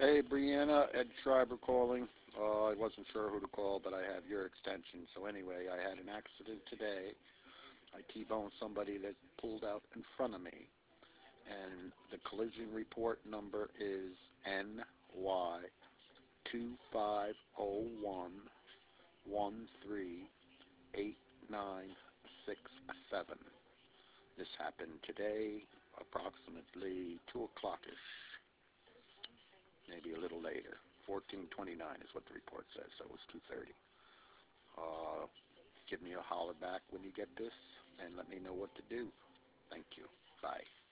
Hey, Brianna, Ed Schreiber calling. I wasn't sure who to call, but I have your extension. So anyway, I had an accident today. I T-boned somebody that pulled out in front of me, and the collision report number is NY 2501138967. This happened today, approximately 2 o'clock-ish, maybe a little later. 14:29 is what the report says, so it was 2:30. Uh, Give me a holler back when you get this and let me know what to do. Thank you. Bye.